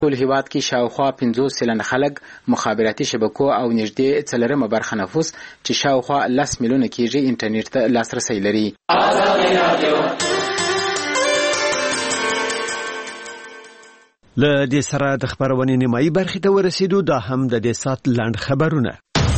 ټول هیواد کې شاوخوا 50 سلنه خلک مخابراتي شبکو او نږدې 4 برخه نفوس چې شاوخوا 10 میلیونه کېږي انټرنیټ ته لاسرسی لري. له دې سره د خبرونې نیمایي برخې ته ورسېدو. دا هم د دې سات لاند خبرونه.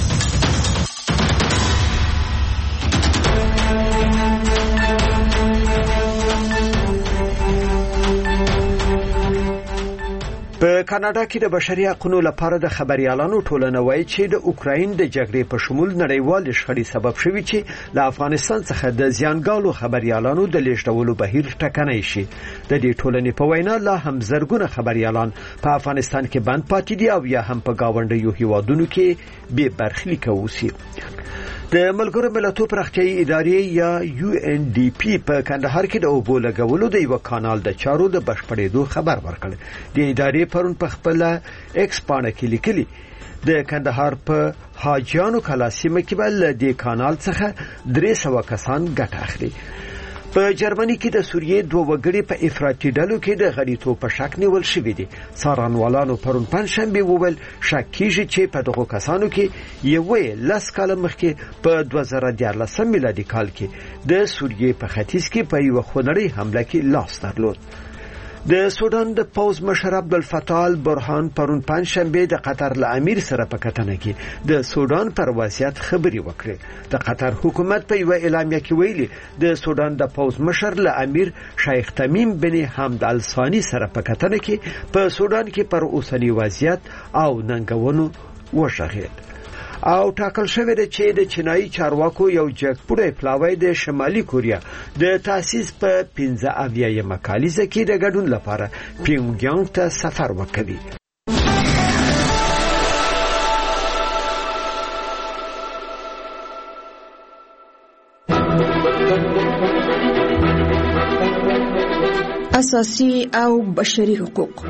په کاناډا کې د بشري حقوقو لپاره د خبريالانو ټولنه وایي چې د اوکراین د جګړې په شمول نړیوال شخړې سبب شوي چې له افغانستان څخه د زیانګالو خبريالانو د لیږدولو بهیر ټکنی شي. د دې ټولنې په وینا لا هم زرګونه خبريالان په افغانستان کې بند پاتې دي او یا هم په گاونډیو هیوادونو کې بې برخلیک اوسي. د ملګرو ملتونو پراختیايي ادارې یا UNDP په کندهار کې د اوبو لګولو د یو کانال د چارو د بشپړېدو خبر ورکړ. د ادارې پرون په خپل ایکس پاڼه کې لیکلي د کندهار په حاجیانو کلا سیمه کې بل د کانال څخه 300 کسان ګټه اخلي. په جرمني کې د سوریې 2 وګړي په افراطي ډلو کې د غړیتوب په شک نیول شوي دي. څارنوالانو پرون پنځشنبه وویل شک کیږي چې په دغو کسانو کې یو 10 کال مخکې په 2014 میلادي کال کې د سوریې په ختیځ کې په یو خونړۍ حمله کې لاس درلود. د سودان د پوز مشر عبدالفتاح البرهان پرون پنځشنبه د قطر له امیر سره په کتنه کې د سودان پر وضعیت خبري وکړه. د قطر حکومت په یو اعلامیه کې ویلي د سودان د پوز مشر له امیر شیخ تمیم بن حمد الثانی سره په کتنه کې په سودان کې پر اوسنی وضعیت او ننګونو وشغید. او ټاکل شوی دی چې د چینایي چارواکو یو جګپوړی پلاوی د شمالي کوریا د تاسیس په 15 کالیزه کې د ګډون لپاره پیونګیانګ ته سفر وکړي. اساسي او بشري حقوق.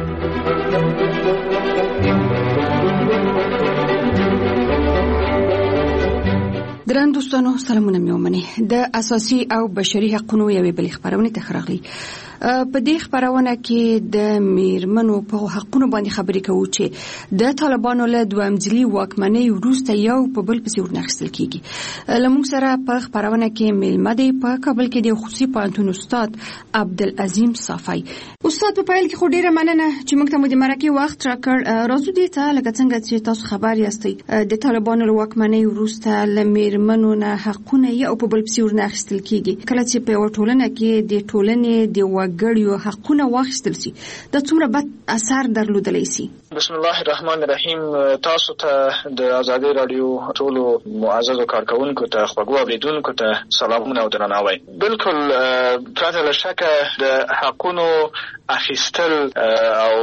ګران دوستانو سلامونه مې ومنئ. د اساسي او بشري حقوقو یوې بلې خبرونه ته راغلي. په دې خبرونه کې د میرمنو په حقونو باندې خبرې کوو چې د طالبانو له دوامځلي واکمنۍ وروسته یو په بل پسې ورنښتل کیږي. لمونږ سره په خبرونه کې میلمه دی په کابل کې د خصوصي پوهنتون استاد عبدالعظیم صافی. استاد په پیل کې خو ډیره مننه چې موږ ته مو د مرکې وخت راکړ. راځو دې ته لکه څنګه چې تاسو خبر یاستئ د طالبانو له واکمنۍ وروسته له میرمنو نه حقونه یو په بل پسې ورنښتل کیږي. کله چې په یوه ټولنه کې د ټولنې د ګړیو حقونه واخیستل شي دا څومره بد اثر درلودلی شي. بسم الله الرحمن الرحیم. تاسو ته د ازادي رادیو ټولو معززو کارکونکو ته خواږه اوریدونکو ته سلامونه او درناوی. بالکل پرته له شکه د حقونو اخیستل او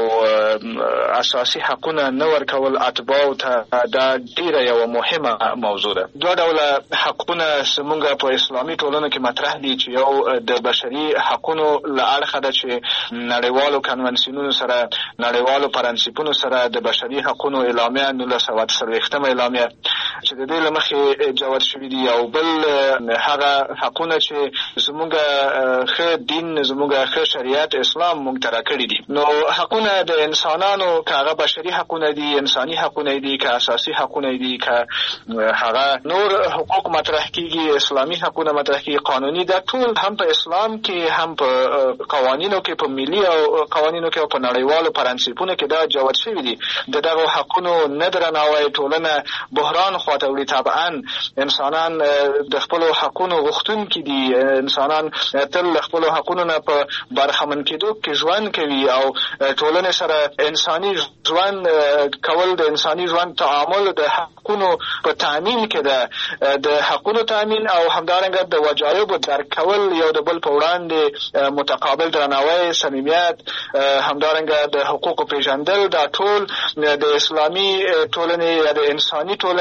اساسي حقونه نه ورکول اتباعو ته دا ډیره یو مهمه موضوع ده. دوه ډوله حقونه زموږ په اسلامي ټولنه کې مطرح دي چې یو د بشري حقونو له اړخه ده چې نړیوالو کنونسیونونو سره نړیوالو پرنسپونو سره د بشري حقوقو اعلامیه 1940 اعلامیه چې د دې لمخې جوړ شوې دي او بل هغه حقونه چې زموږ ښه دین زموږ ښه شریعت اسلام موږ ته راکړي دي. نو حقونه د انسانانو کاغه بشري حقونه دي انساني حقونه دي که اساسي حقونه دي که هغه نور حقوق مطرح کیږي اسلامي حقونه مطرح کیږي قانوني دا ټول هم په اسلام کې هم په قوانینو کې په ملي او قوانینو کې او په نړیوالو پرنسپونو کې دا جوړ شوی دي. دغه حقونو نه درناوی ټولنه بحران خواته وړي. طبعا انسانان د خپل حقونو غوښتونکي دي. انسانان تل خپل حقونو نه په برخمن کېدو کې ژوند کوي او ټولنه سره انساني ژوند کول د انساني ژوند تعامل د حقونو په تامین کې ده. د حقونو تامین او همدارنګه د وجایب درک کول یو د بل په وړاندې متقابل درناوی صمیمیت همدارنګه د حقوقو پیژندل دا ټول د اسلامي ټولنې یا د انساني ټولنې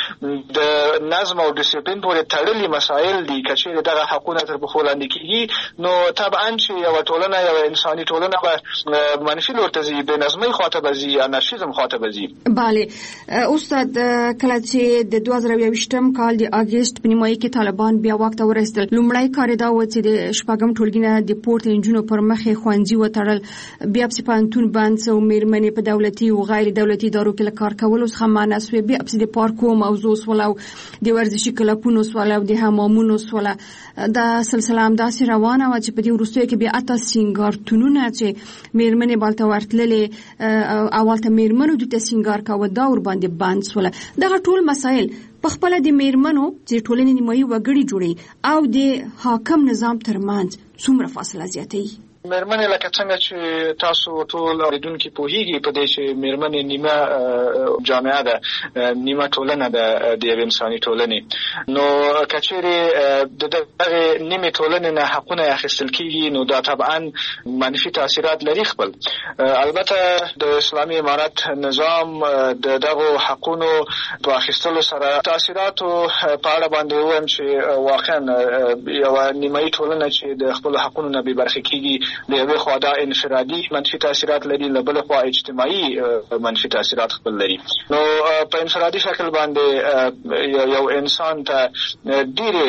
د نظم او ډیسپلین پورې تړلي مسایل دي. که چیرې دغه حقونه تر پښو لاندې کېږي نو طبعا چې یوه ټولنه یوه انساني ټولنه به منفي لور ته ځي، بېنظمۍ خواته به ځي، انارشیزم خواته به ځي. بله استاد، کله چې د 2021 کال د اگست په نیمایي کې طالبان بیا واک ته ورسېدل، لومړی کار دا و چې د شپږم ټولګي نه د پورته نجونو پر مخې ښوونځي وتړل، بیا پسې پوهنتون بند شو، مېرمنې په دولتي او غیر دولتي ادارو کې له کار کولو څخه منع شوې، بیا پسې د پارکو موضوع شوله او د ورزشي کلبونو شوله او د حمامونو شوله. دا سلسله همداسې روانه وه چې په دې وروستیو کې بیا اته سینګارتونونه چې مېرمنې بالته ورتللې، اول ته مېرمنو دوی ته سینګار کاوه، دا ورباندې بند شوله. دغه ټول مسایل په خپله د مېرمنو چې ټولنې نیمایي وګړي جوړوي او د حاکم نظام ترمنځ څومره فاصله زیاتوي؟ مېرمنې لکه څنګه چې تاسو ټول اورېدونکي پوهېږي په دې چې مېرمنې نیمه جامعه ده، نیمه ټولنه ده د یوې انساني ټولنې. نو که چیرې د دغې نیمې ټولنې نه حقونه اخیستل کېږي نو دا طبعا منفي تاثیرات لري خپل. البته د اسلامي امارت نظام د دغو حقونو په اخیستلو سره تاثیراتو په اړه باندې ووایم چې واقعا یوه نیمایي ټولنه چې د خپلو حقونو نه بې برخې کېږي، د یوې خوا دا انفرادي منفي تاثیرات لري، له بلې خوا اجتماعي منفي تاثیرات خپل لري. نو په انفرادي شکل باندې یو انسان ته ډېرې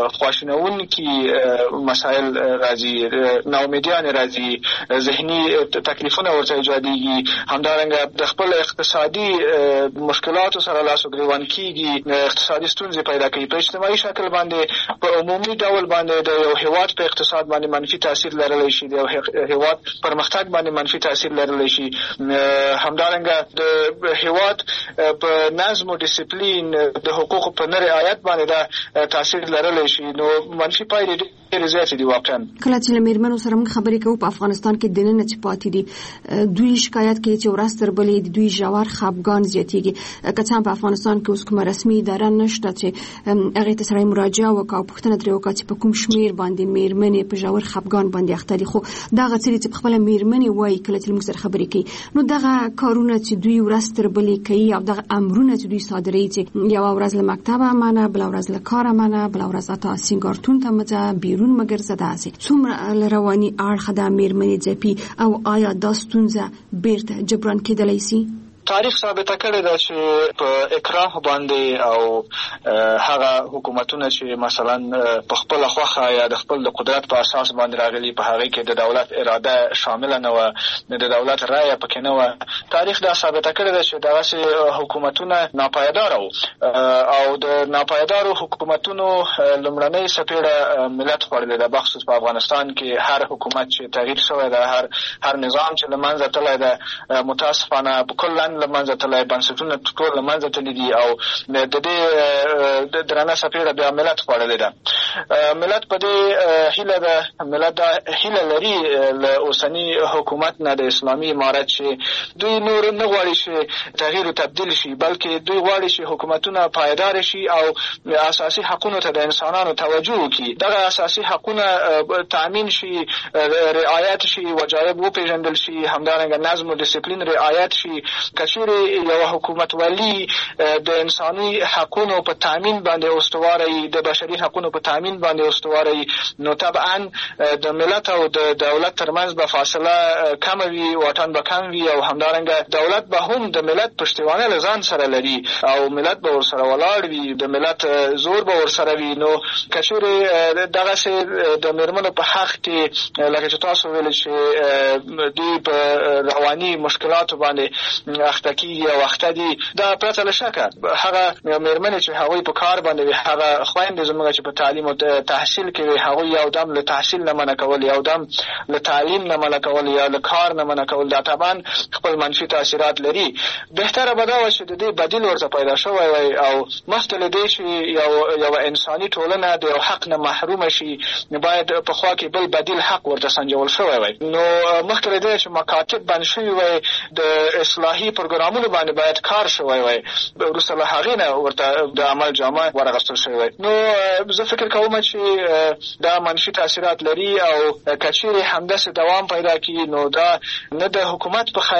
خواشینونکي مسایل راځي، ناامیدیانې راځي، ذهني تکلیفونه ورته ایجادېږي، همدارنګه د خپل اقتصادي مشکلاتو سره لاس و ګرېوان کېږي، اقتصادي ستونزې پیدا کوي. په اجتماعي شکل باندې په عمومي ډول باندې د یو هېواد په اقتصاد باندې منفي تاثیر لرلی شي، د یو هېواد پرمختګ باندې منفي تاثیر لرلی شي. همدارنګه د هېواد په نظم او ډیسپلین د حقوقو په نه رعایت باندې دا تاثیر لرلی شي. نو منفي پایلې ډېرې زیاتې دي واقعا. کله چې له مېرمنو سره موږ خبرې کوو په افغانستان کې دننه چې پاتې دي، دوی شکایت کوي چې ورځ تر بلې د دوی ژور خفګان زیاتېږي. که څه هم په افغانستان کې اوس کومه رسمي اداره نشته چې هغې ته سړی مراجعه وکړه او پوښتنه ترې وکړه چې په کوم شمېر باندې مېرمنې په ژور خفګان باندې اخته دي. خو دغه څه چې په خپله مېرمنې وایي کله چې موږ سره خبرې کوي، نو دغه کارونه چې دوی ورځ تر بلې کوي او دغه امرونه چې دوی صادروي چې یوه ورځ له مکتبه منه، بله ورځ له کاره منه، بله ورځ حتی سینګارتون ته مه ځه، بیرون مه ګرځه، داسې څومره له رواني اړخه دا مېرمنې ځپي او آیا دا ستونزه بیرته جبران کېدلی سي؟ تاریخ ثابته کړې ده چې په اکراه باندې او هغه حکومتونه چې مثلا په خپله خوښه یا د خپل د قدرت په اساس باندې راغلي، په هغې کې د دولت اراده شامله نه وه، د دولت رایه پکې نه وه. تاریخ دا ثابته کړې ده چې دغسې حکومتونه ناپایداره وو او د ناپایدارو حکومتونو لومړنۍ څپېړه ملت خوړلې ده. بخصوص په افغانستان کې هر حکومت چې تغییر شوی ده، هر نظام چې له منځه تللی ده، متاسفانه کلا له منځه تللی، بنسټونه ټول له منځه تللي دي او د دې درنه څپېړه بیا ملت خوړلې ده. ملت په دې هیله ده، ملت دا هیله لري له اوسني حکومت نه د اسلامي امارت چې دوی نور نه غواړي چې تغییر و تبدیل شي، بلکې دوی غواړي چې حکومتونه پایدار شي او اساسي حقونو ته د انسانانو توجه وکړي، دغه اساسي حقونه تامین شي، رعایت شي، وجایب وپېژندل شي، همدارنګه نظم و ډیسپلین رعایت شي. که چیرې یوه حکومتولي د انساني حقونو په تامین باندې استواره وي، د بشري حقونو په تامین باندې استواره وي، نو طبعا د ملت او د دولت ترمنځ به فاصله کمه وي، واټن به کم وي او همدارنګه دولت به هم د ملت پشتیوانه له ځان سره لري او ملت به ورسره ولاړ وي، د ملت زور به ورسره وي. نو که چیرې دغسې د مېرمنو په حق کې لکه چې تاسو ویل چې دوی په رواني مشکلاتو باندې اخته کېږي او اخته دي، دا پرته له شکه هغه مېرمنې چې هغوی په کار باندې وي، هغه خویندې زموږ چې په تعلیم او تحصیل کې وي، هغوی یو دم له تحصیل نه منع کول، یو دم له تعلیم نه منع کول یا له کار نه منع کول، دا طبعا خپل منفي تاثیرات لري. بهتره به دا وه چې د دې بدیل ورته پیدا شوی وی او مخکې له دې چې یوه انساني ټولنه د یو حق نه محرومه شي، باید په خوا کې بل بدیل حق ورته سنجول شوی وی. نو مخکې له دې چې مکاتب بند شوي وی، د اصلاحي پروګرامونو باندې باید کار شوی وی، وروسته له هغې نه ورته د عمل جامه ورغستل شوی وی. نو زه فکر کوم چې دا منفي تاثیرات لري او که چیرې همداسې دوام پیدا کړي نو دا نه د حکومت په خیر ده او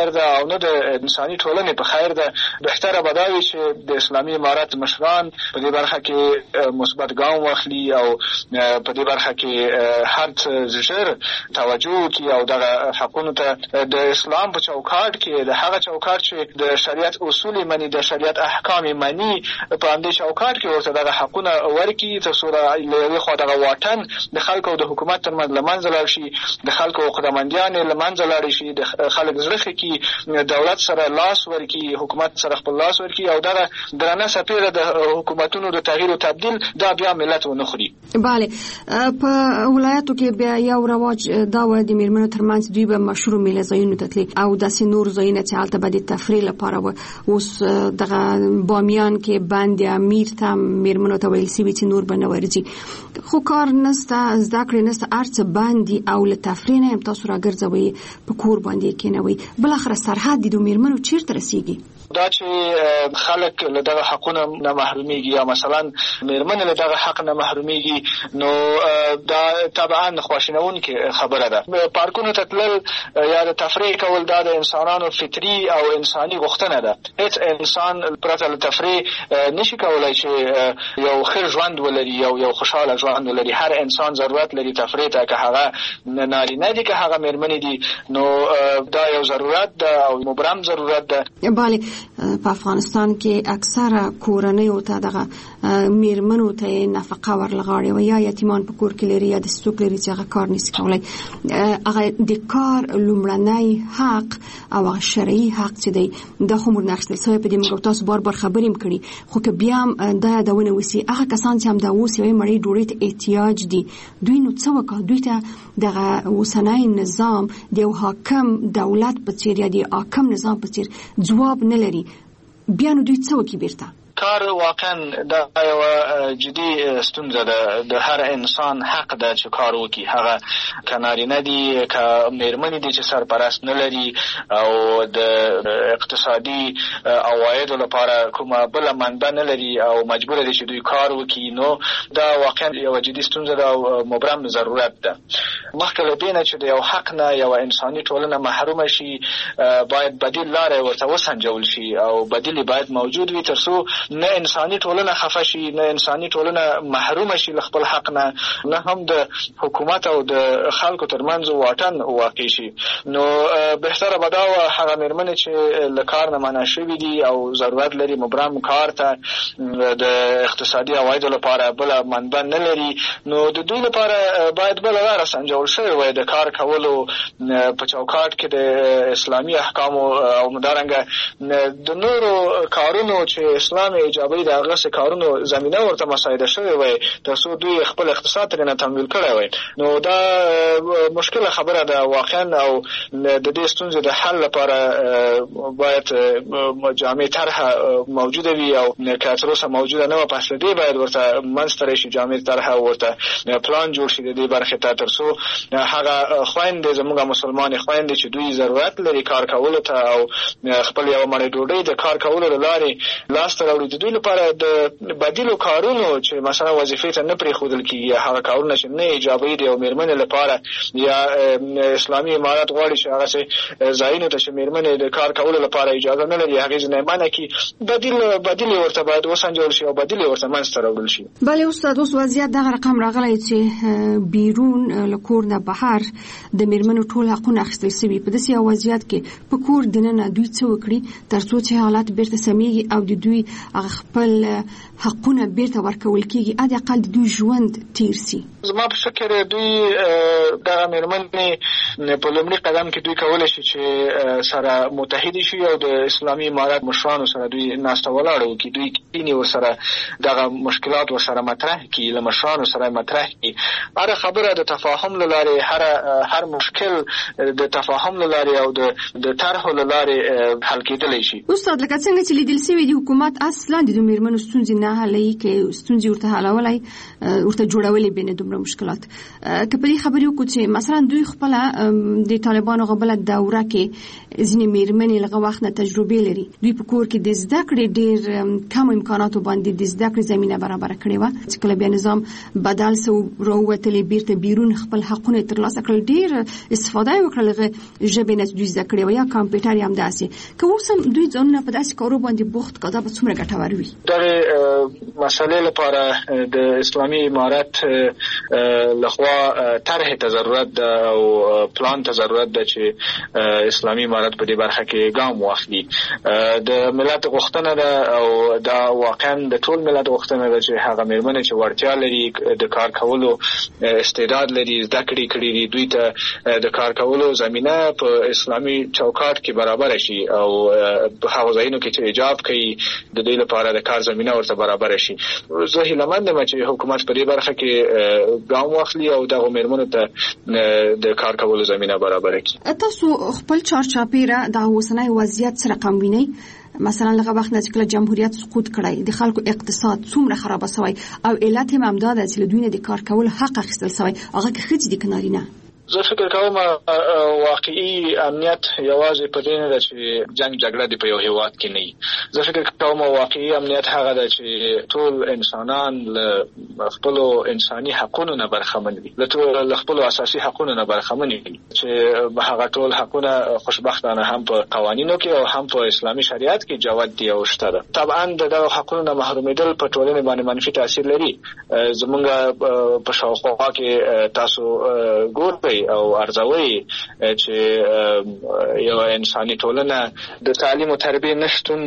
نه د انساني ټولنې په خیر ده. بهتره به دا وي چې د اسلامي امارت مشران په دې برخه کې مثبت ګام واخلي او په دې برخه کې هر څه ژر توجه وکړي او دغه حقونو ته د اسلام په چوکاټ کې د هغه چوکاټ چې د شریعت اصول مني، د شریعت احکام مني، په همدې چوکاټ کې ورته دغه حقونه ورکړي تر څو له یوې خوا دغه واټن د خلکو او د حکومت ترمنځ له منځه لاړ شي، د خلکو عقدهمندیان له منځه لاړې شي، د خلک زړه ښه کړي، دولت سره لاس ورکړي، حکومت سره خپل لاس ورکړي او دغه درنه څپېړه د حکومتونو د تغییر او تبدیل دا بیا ملت ونه خوري. بله، په ولایتو کې بیا یو رواج دا و د میرمنو ترمنځ دوی به مشهور میله ځایونو ته تلي او داسې نور ځایونه چې هلته به د تفریح لپاره و. اوس دغه بامیان کې بند امیر ته میرمنو ته ویل شوي چې نور به نه ورځي، خو کار نسته، زده کړې نسته، هر څه بندي او له تفریح نه هم تاسو راګرځوئ، په کور باندې کېنوئ. بالاخره سرحد د میرمنو چیرته رسیږي؟ دا چې خلک له دغه حقونه نه محرومیږي یا مثلا میرمنې له دغه حق نه محرومیږي، نو دا طبعا خواشینونکې خبره ده. پارکونو ته تلل یا د تفریح کول دا د انسانانو فطري او انساني غوښتنه ده. هیڅ انسان پرته له تفریح نشي کولای چې یو ښه ژوند ولري، یو خوشحاله ژوند ولري. هر انسان ضرورت لري تفریح ته، که هغه نارینه دي که هغه میرمنې دي، نو دا یو ضرورت ده او مبرم ضرورت ده. بله، په افغانستان کې اکثره کورنیو ته دغه میرمنو ته نفقه ورلغاړي و یا یتیمان په کور کې لري یا د څوک لري چې هغه کار نشي کولای. هغه د کار لومړنی حق او هغه شرعي حق چې دی دا خو موږ نه اخیستل سوی. په دې موږ تاسو بار خبرې هم کړي، خو که بیا هم دا یادونه وسي هغه کسان چې هم دا اوس یوې مړۍ ډوډۍ ته احتیاج دي، دوی نو څه وکړه؟ دوی ته دغه اوسنی نظام د یو حاکم دولت په څېر یا د حاکم نظام په څېر ځواب نه لري، بیا نو دوی څه وکړي؟ بیرته کار واقعا دا یو جدي ستونزه ده. د هر انسان حق ده چې کار وکړي، هغه که نارینه دي که میرمنې دي چې سرپرست نه لري او د اقتصادي عوایدو لپاره کومه بله منبع نه لري او مجبور دي چې دوی کار وکړي، نو دا واقعا یو جدي ستونزه ده او مبرم ضرورت ده. مخکې له دې نه چې د یو حق نه یو انساني ټولنه محرومه شي، باید بدیل لارې ورته وسنجول شي او بدیل باید موجود وي تر څو نه انساني ټولنه خفه شي، نه انساني ټولنه محرومه شي له خپل حق نه، نه هم د حکومت او د خلکو ترمنځ واټن واقع شي. نو بهتره به دا وه هغه میرمنې چې له کار نه منع شوي دي او ضرورت لري مبرم کار ته، د اقتصادي عوایدو لپاره بله منبع نه لري، نو د دوی لپاره باید بله لاره سنجول شوې وای د کار کولو په چوکاټ کې د اسلامي احکامو او همدارنګه د نورو کارونو چې اسلام ایجابوي د هغه څه کارونو زمینه ورته مساعده شوې وای تر څو دوی خپل اقتصاد ترې نه تمویل کړی وای. نو دا مشکله خبره ده واقعا، او د دې ستونزې د حل لپاره باید جامع طرحه موجوده وي او که تر اوسه موجوده نه وه، پس له دې باید ورته منځته راشي جامع طرحه، ورته پلان جوړ شي د دې برخې ته تر څو هغه خویندې زموږ مسلمانې خویندې چې دوی ضرورت لري کار کولو ته او خپل یوه مړۍ ډوډۍ د کار کولو له لارې لاسته راوړي، د دوی لپاره د بدیلو کارونو چې مثلا وظیفې ته نه پرېښودل کېږي، هغه کارونه چې نه ایجابوي د یو میرمنې لپاره، یا اسلامي امارت غواړي چې هغسې ځایونو ته چې میرمنې د کار کولو لپاره اجازه نه لري هغې ځینې منع کړي، بدیل یې ورته باید وسنجول شي او بدیل یې ورته منځته راوړل شي. بله استاد، اوس وضعیت دغه رقم راغلی چې بیرون له کور نه بهر د میرمنو ټول حقونه اخیستل شوي. په داسې یو وضعیت کې په کور دننه دوی څه وکړي تر څو چې حالات بیرته سمیږي او د دوی خپل حقونه بیرته ورکول کېږي، حد اقل د دوی ژوند تیر سي؟ زما په فکر دوی دغه میرمنې په لومړي قدم کې دوی کولی شي چې سره متحد شي او د اسلامي امارت مشرانو سره دوی ناسته ولاړه وکړي، دوی کینې ورسره دغه مشکلات ورسره مطرح کړي، له مشرانو سره مطرح کړي. هره خبره د تفاهم له لارې، هر مشکل د تفاهم له لارې او د طرحو له لارې حل کېدلی شي. استاد، لکه څنګه چې لیدل شوي د حکومت از اصلا د میرمنو ستونزې نه حلوي کې ستونزې ورته حلولای ورته جوړولې بینه دومره مشکلات که په دې خبرې وکړو چې مثلا دوی خپل د طالبانو غبل دوره کې ځینې میرمنې لږ وخت نه تجربه لري دوی په کور کې د زده کړې ډېر کم امکاناتو باندې د زده کړې زمينه برابر کړې و چې کله بیا نظام بدل سو راووتلې بیرته بیرون خپل حقونه ترلاسه کړل ډېر استفاده وکړل ژبې نه دوی زده کړې و یا کمپیوټر هم داسې که اوس هم دوی ځانونه په داسې کارو باندې بوخت کړه به څومره ګټور وي دا مسئله لپاره د اسلامي امارت لخوا طرح ته ضرورت ده او پلان ته ضرورت ده چې اسلامي امارت په دې برخه کې ګام واخلي د ملت غوښتنه ده او دا واقعا د ټول ملت غوښتنه ده چې هغه میرمنې چې وړتیا لري د کار کولو استعداد لري زده کړې کړې دي دوی ته د کار کولو زمينه په اسلامي چوکاټ کې برابر شي او په هغه ځایونو کې چې ایجاب کوي د دې لپاره د کار زمينه ورته برابر شي زه هیله مند یم چې حکومت په دې برخه کې ګام واخلي او د میرمنو ته د کار کولو زمينه برابر کړي تاسو خپل چارچاپیره د اوسنۍ وضعیت سره قام وینئ مثلا لغه وخت نه چې جمهوریت سقوط کړی د خلکو اقتصاد څومره خراب شوی او علت هم همداده چې دوی نه د کار کول حق اخیستل شوی هغه کې خځې د کنارینه زه فکر کوم واقعي امنیت یوازې په دې نه ده چې جنگ جګړه دی په یو هیواد کې نه زه فکر کوم واقعي امنیت هغه ده چې ټول انسانان له خپل انساني حقوقو نه برخمن دي له خپل اساسي حقوقو نه برخمن دي چې هغه ټول حقوقونه خوشبختانه هم په قوانینو کې او هم په اسلامي شریعت کې جوت دي او شته ده طبعا د حقوقو نه محرومیدل په ټولنه باندې منفي تاثیر لري زمونږ په شاوخوا کې تاسو ګورئ او ارزوي چې یو انساني ټولنه د تعلیم او تربیه نشټون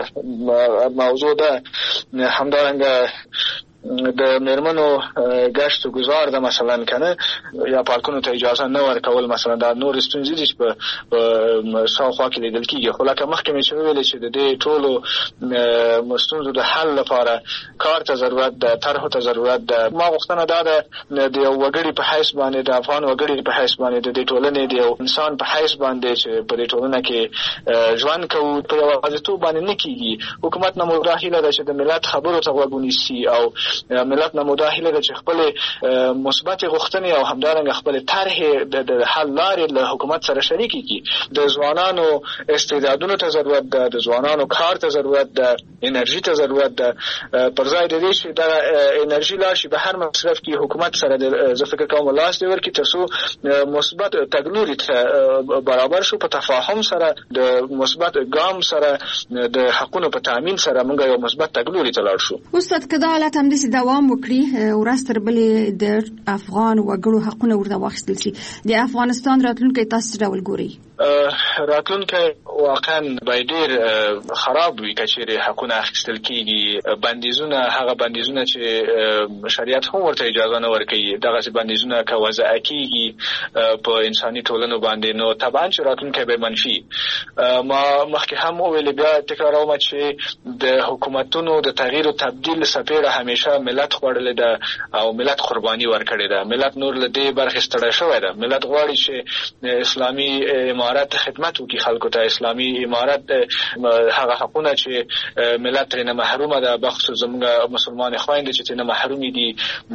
موضوع ده همدارنګه د میرمنو گشت و گذار د مثلا کنه یا پارکونو ته اجازه نه ورکول مثلا د نور ستونزې دي په شاوخوا کې لیدل کیږي خو لکه مخکې مې ویل چې د دې ټولو مستونزو د حل لپاره کار ته ضرورت ده طرح ته ضرورت ده ما غوښتنه ده د یو وګړي په حیث باندې د افغان وګړي په حیث باندې د دې ټولنې د یو انسان په حیث باندې چې په دې ټولنه کې ژوند کوو په یو ازتو باندې نه کیږي حکومت نه مداخله ده چې د ملت خبرو ته وګونیسي او ملت نه مداخله ده چې خپل مثبت غوښتنې او همدارنګه خپل طرح د حل لارې له حکومت سره شریک کړي د ځوانانو استعدادونو ته ضرورت ده د ځوانانو کار ته ضرورت ده انرژي ته ضرورت ده پر ځای د دې چې د انرژي لاشي به هر مصرف کې حکومت سره د فکر کوم لاس دی ورکړي ترڅو مثبت تګلوري ته برابر شو په تفاهم سره د مثبت ګام سره د حقوقو په تامین سره موږ یو مثبت تګلوري ته لاړ شو استاد کدا حالت هم دې دوام وکړي ورستر بلې د افغان وګړو حقونه ورته واخیستل شي د افغانستان راتلونکي تاسو ډول ګوري راتلونکي واقعا به ډېر خراب وي کچېرې حقونه اخیستل کیږي بندیزونه هغه بندیزونه چې شریعت هم ورته اجازه نه ورکوي دغه بندیزونه که وضع کیږي په انساني ټولنو باندې نو طبعا چې راتلونکي به منفي ما مخکې هم ویل بیا تکراروم چې د حکومتونو د تغییر او تبديل سپېړه همیشه ملت خوړلې ده او ملت قرباني ورکړې ده ملت نور له دې برخې ستړی شوی ده ملت غواړي چې اسلامي امارت خدمت وکړي خلکو ته اسلامي امارت هغه حقونه چې ملت نه محرومه ده بخصوص زموږ مسلمان خويند چې نه محروم دي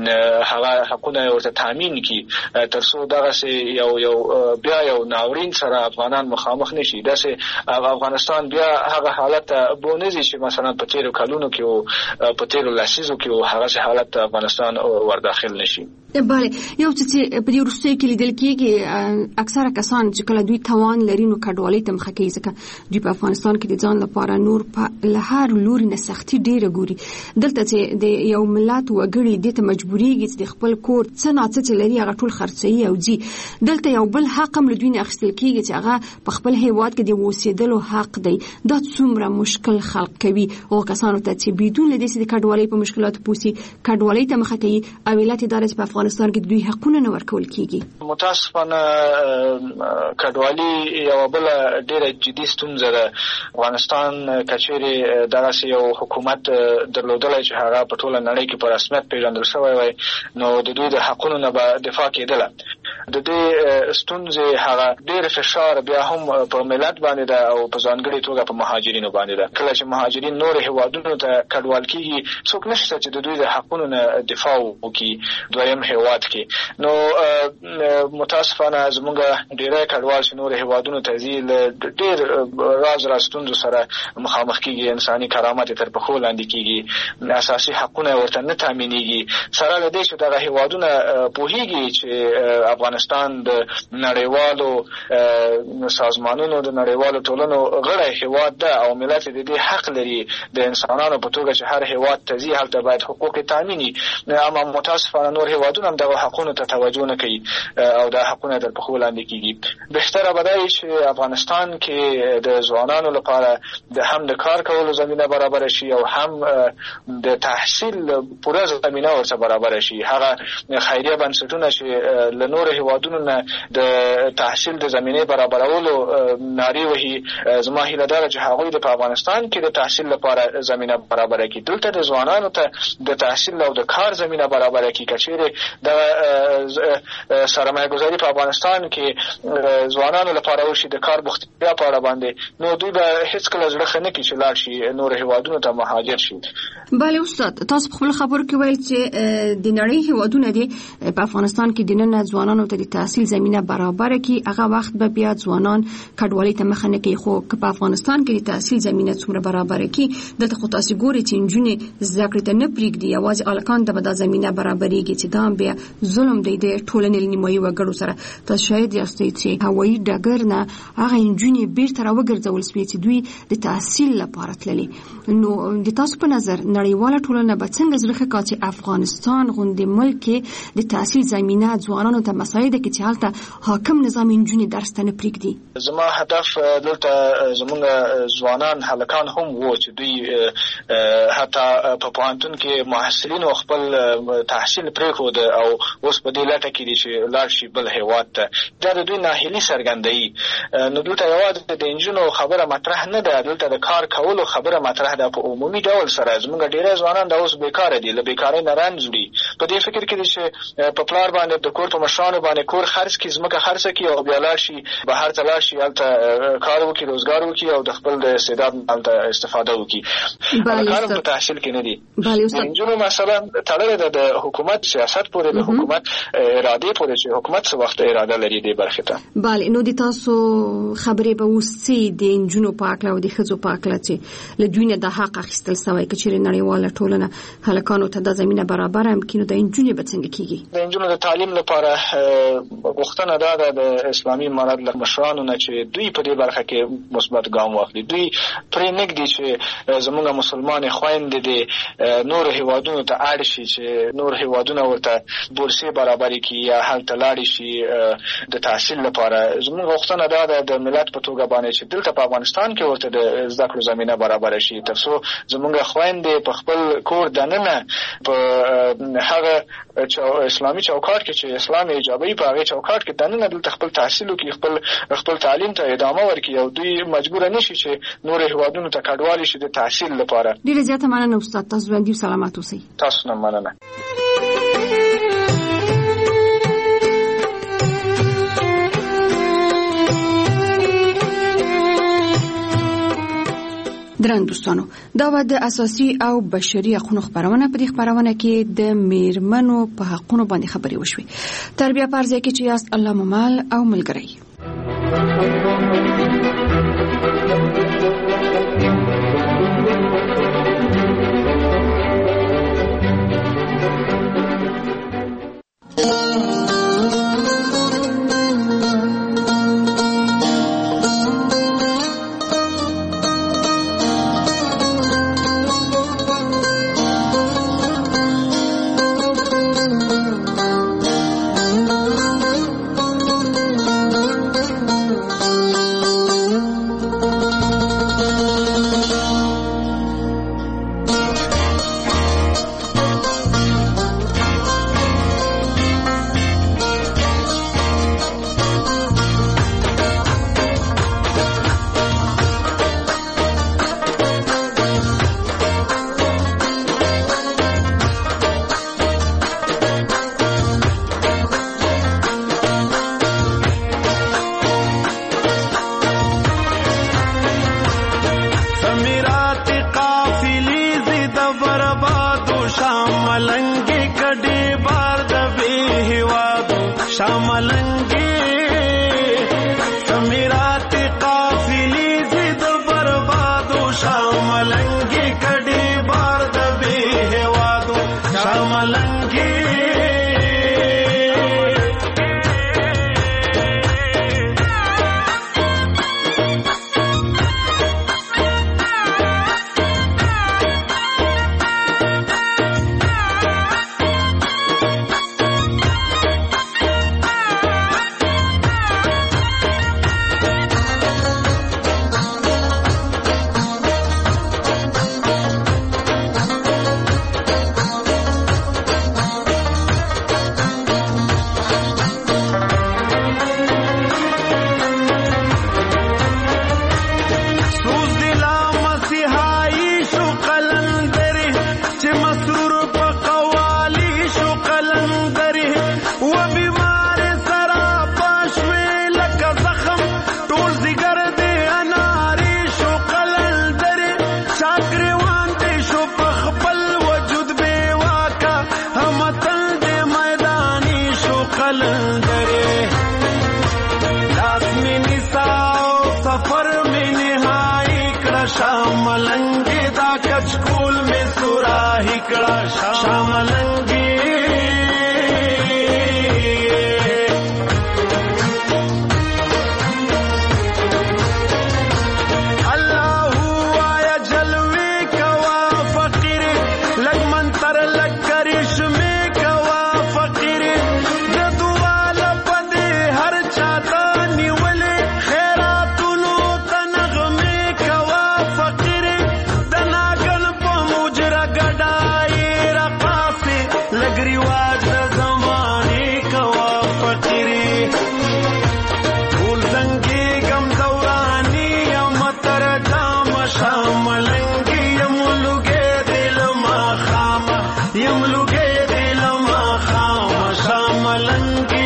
هغه حقونه ورته تامین کړي ترڅو دغه یو بیا یو ناورین سره افغانان مخامخ نشي داسې افغانستان بیا هغه حالت بونځي چې مثلا په تیرو کلونو کې او په تیرو لسیزو کې هغه حالت افغانستان ور داخل نشي بله یو چې په دې وروستیو کې لیدل کېږي اکثره کسان چې کله دوی توان لري نو کډوالۍ ته مخه کوي ځکه دوی په افغانستان کې د ځان لپاره نور په لهر لوري نه سختي ډېره ګوري دلته چې د یو ملت وګړي د ته مجبوريږي چې خپل کور څه ناڅه چې لري هغه ټول خرڅي او جی دلته یو بل حق هم لدوی نه اخیستل کېږي چې هغه په خپل هیواد کې د اوسېدلو حق دی دا څومره مشکل خلق کوي او کسانو ته چې بدون لدې چې د کډوالۍ په مشکلاتو پوسي کډوالۍ ته مخه کوي او ولایت ادارې په افغانستان کې دوی حقونه نه ورکول کېږي متاسفانه کډوالۍ یو بل ډېر جدي ستونزه ده افغانستان کچېرې دغه یو حکومت درلودلای چې هغه په ټوله نړۍ کې په رسمیت پیژندل شوی وای نو د دوی د حقونو نه به دفاع کېدله د دې ستونزې هغه ډېر فشار بیا هم په ملت باندې ده او په ځانګړې توګه په مهاجرینو باندې ده. کله چې مهاجرین نور هیوادونو ته کډوال کیږي څوک نشته چې د دوی د حقونو نه دفاع وکړي دویم هیواد کې. نو متاسفانه زموږ ډېری کډوال چې نور هیوادونو ته ځي له ډېر راز ستونزو سره مخامخ کیږي. انساني کرامت تر پښو لاندې کیږي، اساسي حقونه ورته نه تامینېږي. سره له دې چې دغه هیوادونه پوهیږي چې افغانستان د نړیوالو سازمانونو د نړیوالو ټولنو غړی هیواد ده او ملت د دې حق لري د انسانانو په توګه چې هر هیواد ته ځي هلته باید حقوق تامیني. اما متاسفانه نور هیوادونه هم دغه حقونو ته توجه نه کوي او دا حقونه تر پښو لاندې کیږي. بهتره به دا وي چې افغانستان کې د ځوانانو لپاره هم د کار کولو زمینه برابر شي او هم د تحصیل پوره زمینه ورته برابر شي. هغه خیریه بنسټونه چې له نور هیوادونو نه د تحصیل د زمینه برابرولو نارې وهي، زما هیله ده چې هغوی د افغانستان کې د تحصیل لپاره زمینه برابر کړي. دلته د ځوانانو ته د تحصیل او د کار زمینه برابر کړي. کچېرې د سرمایه‌ګذاري په افغانستان کې ځوانانو لپاره وشي د کار بوختیا په اړه باندې، نو دوی به هیڅ کله زړه ښه نه کړي چې لاړ شي نور هیوادونو ته مهاجر شي. بله استاد، تاسو په خپل خبرو کې ویل چې د نړۍ هیوادونه دي په افغانستان کې د نن ځوانانو ته د تحصیل زمینه برابر کړي، هغه وخت به بیا ځوانان کډوالۍ ته مخه نه کوي. خو که په افغانستان کې د تحصیل زمینه څومره برابر کړي، دلته خو تاسو ګورئ چې نجونې زده کړې ته نه پرېږدي، یوازې هلکان ته به دا زمینه برابرېږي چې دا بیا ظلم دی د ټولنې له نیمایي وګړو سره. تاسو شاید یاستئ چې هوایي ډګر نه هغه نجونې بیرته راوګرځول سوې چې دوی د تحصیل لپاره تللې. نو د تاسو په نظر نړیواله ټولنه به څنګه زړه ښه کړي چې افغانستان غوندې ملک کې د تحصیل زمینه ځوانانو ته مساعده کړي چې هلته حاکم نظام نجونې درس ته نه پرېږدي؟ زما هدف دلته زموږ ځوانان هلکان هم وو چې دوی حتی په پوهنتون کې محصلینو خپل تحصیل پرېښود او اوس په دې لټه کې دي چې لاړ شي بل هیواد ته. دا د دوی ناهیلي څرګندوي. نو دلته یوازې د نجونو خبره مطرح نه ده، دلته د کار کولو خبره مطرح ده. په عمومي ډول سره زموږ ډېری ځوانان دا اوس بیکاره دي، له بیکارۍ نه رنځ وړي. په دې فکر کې دي چې په پلار باندې د کور په مشرانو باندې کور خرڅ کړي، ځمکه خرڅه کړي او بیا لاړ شي بهر ته لاړ شي، هلته کار وکړي، روزګار وکړي او د خپل د استعداد هلته استفاده وکړي. هلکان په تحصیل کې نه دي. نجونو مثلا تړلې ده د حکومت سیاست پورې، د حکومت ارادې پورې چې حکومت څه وخت اراده لري دې برخې ته. بله، نو د تاسو خبرې به اوس څه د نجونو په هکله او د ښځو په هکله چې له دوی نه د حق اخیستل سوی، که چېرې نړیواله ټولنه هلکانو ته دا زمینه برابره هم کړي، نو د نجونې به څنګه کېږي؟ د نجونو د تعلیم لپاره غوښتنه دا ده د اسلامي امارت له مشرانو نه چې دوی په دې برخه کې مثبت ګام واخلي. دوی پرې نږدي چې زموږ مسلمان خویندې دي نور هیوادونو ته اړ شي، چې نور هیوادونه ورته بورسي برابرې کړي یا هلته لاړې شي د تحصیل لپاره. زموږ غوښتنه دا ده د ملت په توګه باندې چې دلته په افغانستان کې ورته د زده کړو زمینه برابر شي، تر څو زموږ خویندې په خپل کور دننه په هغه اسلامي چوکاټ کې چې اسلام ایجابوي په هغه چوکاټ کې دننه دلته خپل تحصیل وکړي، خپل تعلیم ته ادامه ورکړي او دوی مجبور نشي چې نور هیوادونو ته کډوالي شي د تحصیل لپاره. ډیره زیاته مننه استاد، تاسو باندې سلامات اوسئ. تاسو نه مننه. درنو دوستانو، دا و د اساسي او بشري حقوقو خبرونه. په دې خبرونه کې د میرمنو په حقوقو باندې خبرې وشوي. تربیه پرځای کې چې یاست الله ممال او ملګری. شمیرات قافلی زید بربادو شاملنگی کډی بار د بی هوادو شاملنگی شمیرات قافلی زید بربادو شاملنگی کډی بار د بی هوادو شاملنگی شاملنگی دا کچکول میں سوراہی کڑا شاملنگی اللہ آیا جلوے کوا فقیر لگ منتر لگ کرش میں کوا فقیر جدوال پدے ہر چاہتا نیولے خیراتونو تنغمے کوا فقیر دناگن پا مجرہ گڑائی رقاسی لگ رواج زمانے کوا فقیری پھول زنگی گم دورانی مطر جام شاملنگی یملوگے دل ما خام یملوگے دل ما خام شاملنگی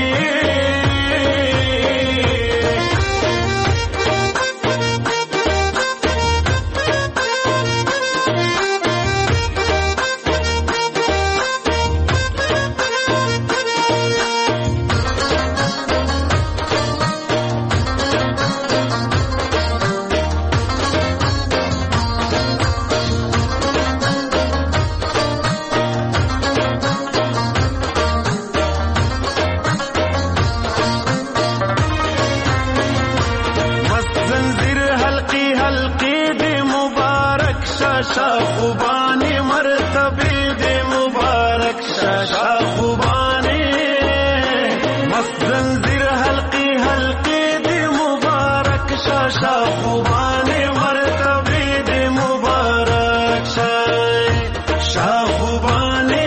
خوبانی مرتبی دے مبارک شاشا خوبانی مست زنجیر حلقی حلقی دے مبارک شاشا خوبانی مرتبی دے مبارک شاشا خوبانی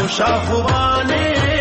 شاخوبانه